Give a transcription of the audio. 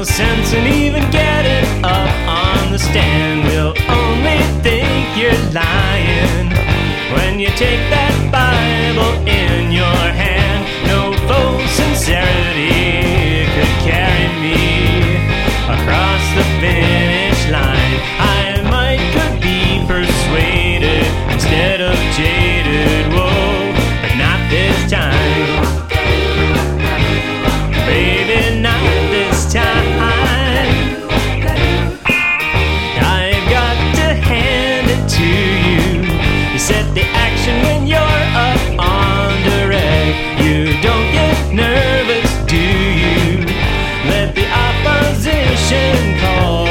no sense in even getting up on the stand. We'll only think you're lying when you take that Bible in your hand. No false sincerity could carry me across the finish line. I could be persuaded instead of jaded. Whoa, but not this time. Baby, not this time. I've got to hand it to you. You set the action when you're up on direct. You don't get nervous, do you? Let the opposition call